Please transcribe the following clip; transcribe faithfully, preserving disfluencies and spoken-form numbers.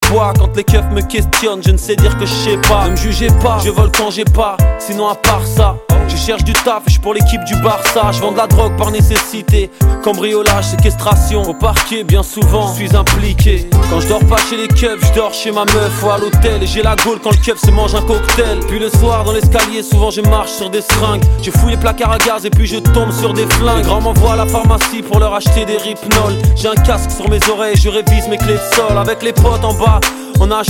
bois. Quand les keufs me questionnent, je ne sais dire que je sais pas. Ne me jugez pas, je vole quand j'ai pas. Sinon à part ça, je cherche du taf et je suis pour l'équipe du Barça. Je vends de la drogue par nécessité. Cambriolage, séquestration. Au parquet bien souvent, je suis impliqué. Quand je dors pas chez les keufs, je dors chez ma meuf ou à l'hôtel. Et j'ai la gaule quand le keuf se mange un cocktail. Puis le soir dans l'escalier, souvent je marche sur des seringues. Je fouille les placards à gaz et puis je tombe sur des flingues. Les grands m'envoient à la pharmacie pour leur acheter des Rypnol. J'ai un casque sur mes oreilles, je révise mes clés de sol. Avec les potes en bas, on a